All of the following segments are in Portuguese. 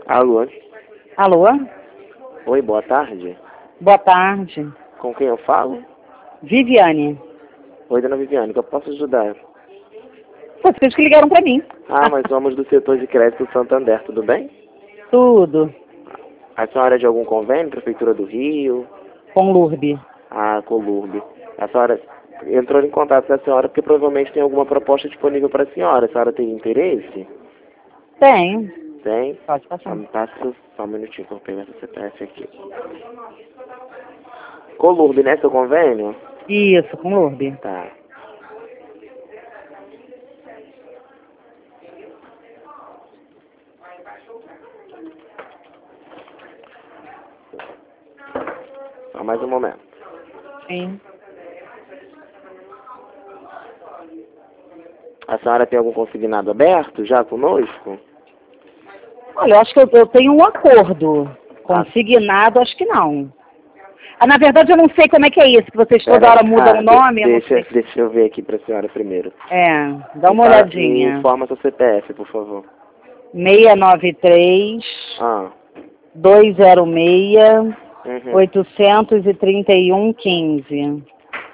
Alô? Alô? Oi, boa tarde. Boa tarde. Com quem eu falo? Viviane. Oi, dona Viviane, que eu posso ajudar? Foi vocês que ligaram pra mim. Ah, nós somos do setor de crédito Santander, tudo bem? Tudo. A senhora é de algum convênio, Prefeitura do Rio? Com Lourdes. Ah, Colurbe. A senhora entrou em contato com a senhora porque provavelmente tem alguma proposta disponível para a senhora. A senhora tem interesse? Tem. Tem? Pode passar. Me passa só um minutinho que eu vou pegar essa CPF aqui. Colurbe, né, seu convênio? Isso, com Lourdes. Tá. Só mais um momento. Sim. A senhora tem algum consignado aberto já conosco? Olha, eu acho que eu tenho um acordo. Consignado, acho que não. Ah, na verdade, eu não sei como é que é isso, que vocês toda hora mudam o nome. Eu não sei. Deixa eu ver aqui para a senhora primeiro. Dá uma Me olhadinha. informa seu CPF, por favor. 693 Ah. 206 Uhum. 831 15.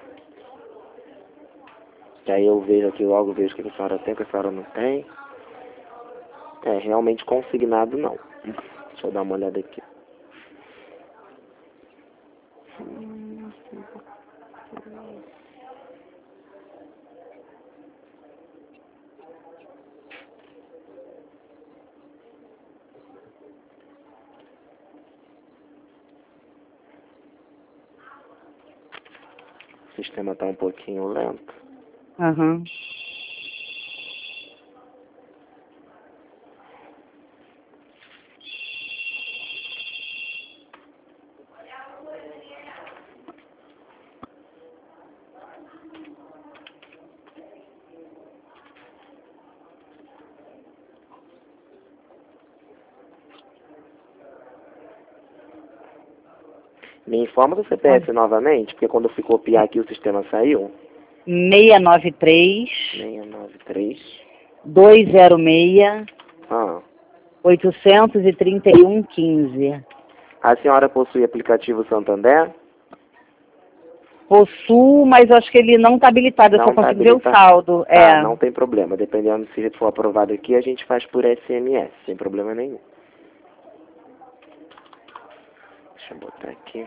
E aí eu vejo aqui, logo vejo o que a senhora tem, o que a senhora não tem. É, realmente consignado não. Deixa eu dar uma olhada aqui. O sistema está um pouquinho lento. Aham. Me informa do CPF novamente, porque quando eu fui copiar aqui o sistema saiu. 693 693. 206 Ah. 831 15. A senhora possui aplicativo Santander? Possuo, mas acho que ele não está habilitado, eu só Não tá consigo ver o habilitado? saldo. Tá, não tem problema. Dependendo se for aprovado aqui, a gente faz por SMS, sem problema nenhum. Deixa eu botar aqui.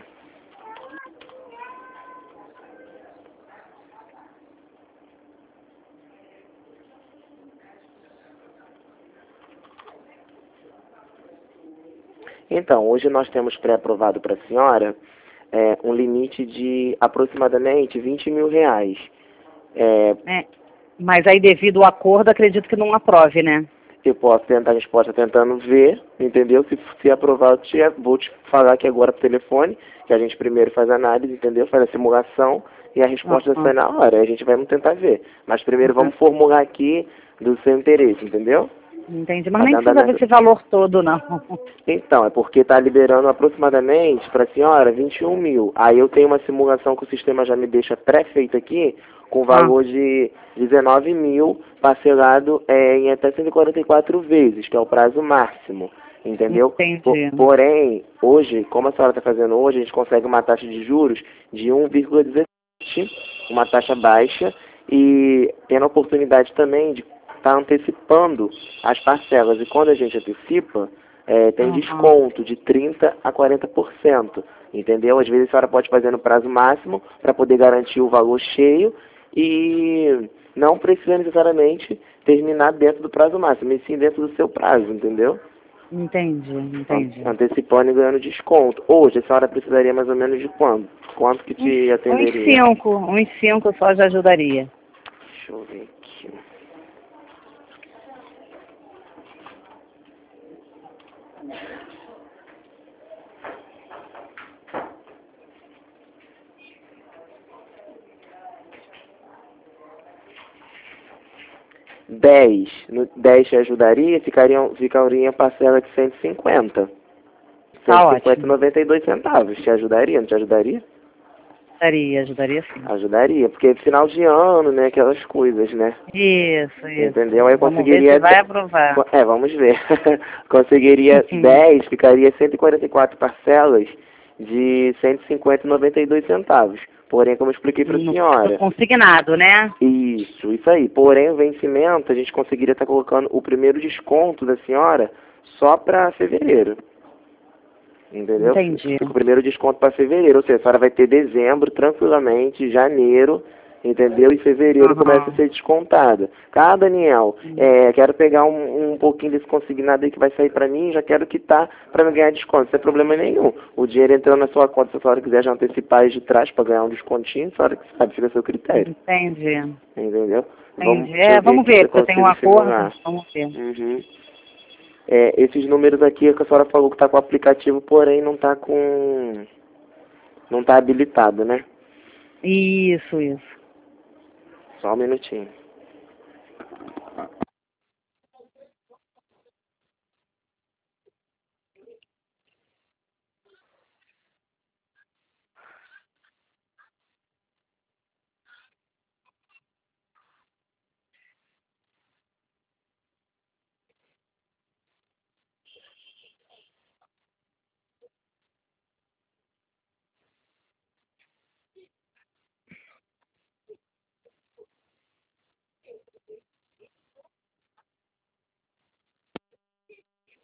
Então, hoje nós temos pré-aprovado para a senhora um limite de aproximadamente R$ 20.000. Mas aí devido ao acordo, acredito que não aprove, né? Eu posso tentar, a gente pode estar tentando ver, entendeu? Se aprovar, vou te falar aqui agora por telefone, que a gente primeiro faz a análise, entendeu? Faz a simulação e a resposta sai na hora. A gente vai tentar ver. Mas primeiro vamos formular aqui do seu interesse, entendeu? Entendi, mas nem precisa desse valor todo, não. Então, é porque está liberando aproximadamente para a senhora 21 mil. Aí eu tenho uma simulação que o sistema já me deixa pré-feita aqui, com valor de 19 mil, parcelado em até 144 vezes, que é o prazo máximo. Entendeu? Entendi. Porém, hoje, como a senhora está fazendo hoje, a gente consegue uma taxa de juros de 1,17, uma taxa baixa, e tendo a oportunidade também de estar antecipando as parcelas. E quando a gente antecipa, tem desconto de 30% a 40%. Entendeu? Às vezes a senhora pode fazer no prazo máximo para poder garantir o valor cheio e não precisa necessariamente terminar dentro do prazo máximo, e sim dentro do seu prazo, entendeu? Entendi. Antecipando e ganhando desconto. Hoje, a senhora precisaria mais ou menos de quanto? Quanto que te atenderia? Uns 5 só já ajudaria. Deixa eu ver aqui. No 10 te ajudaria, ficaria a parcela de 150. Tá 150 ótimo. 92 centavos. Te ajudaria, não te ajudaria? Ajudaria sim. Ajudaria, porque é final de ano, né? Aquelas coisas, né? Isso. Entendeu? Aí eu Vamos conseguiria... ver se vai aprovar. Vamos ver. Conseguiria 10, ficaria 144 parcelas de 150,92 centavos. Porém, como eu expliquei para a senhora... Consignado, né? Isso aí. Porém, o vencimento, a gente conseguiria estar colocando o primeiro desconto da senhora só para fevereiro. Entendeu? Entendi. Fica o primeiro desconto para fevereiro. Ou seja, a senhora vai ter dezembro tranquilamente, janeiro, entendeu? E fevereiro começa a ser descontada. Tá, Daniel? Quero pegar um pouquinho desse consignado aí que vai sair para mim, já quero quitar para me ganhar desconto. Não tem problema nenhum. O dinheiro entrando na sua conta, se a senhora quiser já antecipar aí de trás para ganhar um descontinho, a senhora que sabe, fica a seu critério. Entendi. Entendeu? Vamos ver, porque eu tenho um acordo. Vamos ver. Esses números aqui é que a senhora falou que está com o aplicativo, porém não está não está habilitado, né? Isso. Só um minutinho.